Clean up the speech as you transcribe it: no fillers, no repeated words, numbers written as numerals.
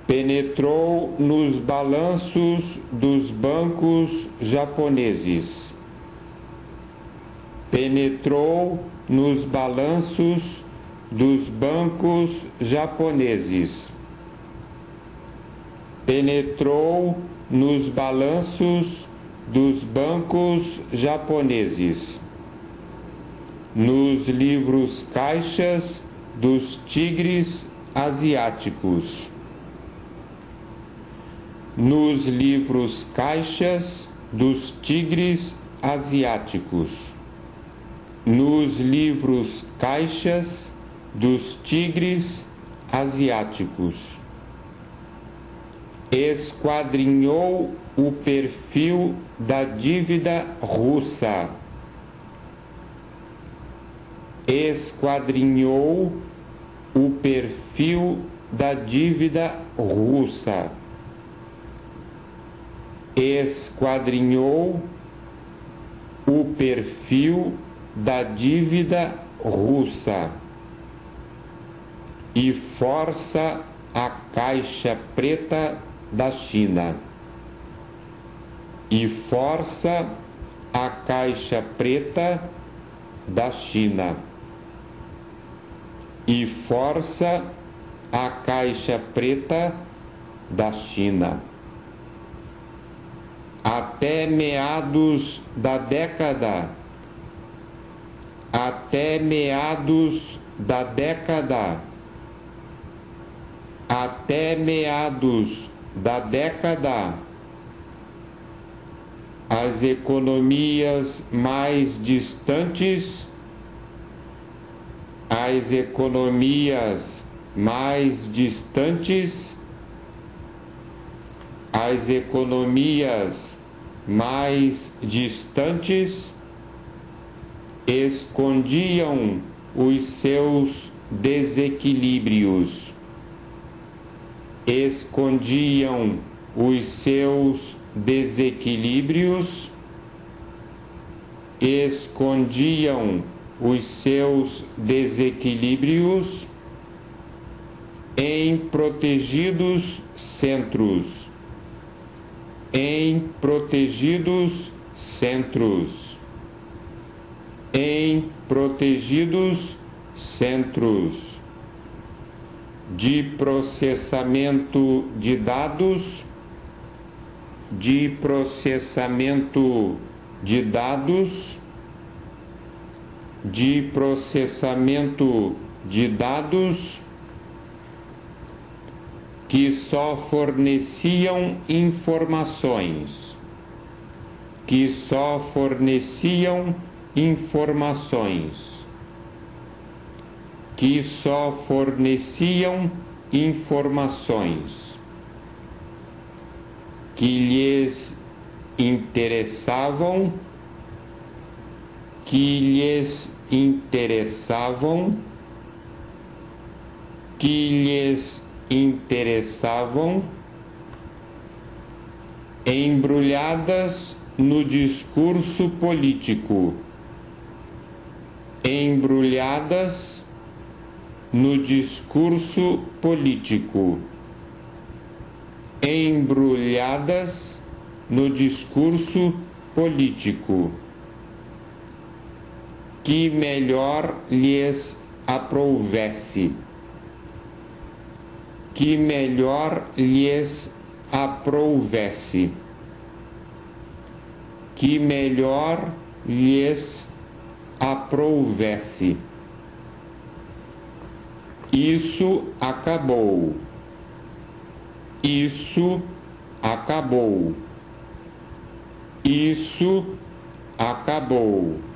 Penetrou nos balanços dos bancos japoneses. Penetrou nos balanços dos bancos japoneses. Penetrou nos balanços dos bancos japoneses. Nos livros caixas dos tigres asiáticos. Nos livros caixas dos tigres asiáticos. Nos livros caixas dos tigres asiáticos. Esquadrinhou o perfil da dívida russa. Esquadrinhou o perfil da dívida russa. Esquadrinhou o perfil da dívida russa e força a caixa preta da China. E força a caixa preta da China. E força a caixa preta da China. Até meados da década. Até meados da década. Até meados da década, as economias mais distantes, as economias mais distantes, as economias mais distantes escondiam os seus desequilíbrios. Escondiam os seus desequilíbrios, escondiam os seus desequilíbrios em protegidos centros, em protegidos centros, em protegidos centros de processamento de dados, de processamento de dados, de processamento de dados, que só forneciam informações, que só forneciam informações, que só forneciam informações, que lhes interessavam, que lhes interessavam, que lhes interessavam, embrulhadas no discurso político, embrulhadas no discurso político, embrulhadas no discurso político, que melhor lhes aprouvesse, que melhor lhes aprouvesse, que melhor lhes aprouvesse. Isso acabou. Isso acabou. Isso acabou.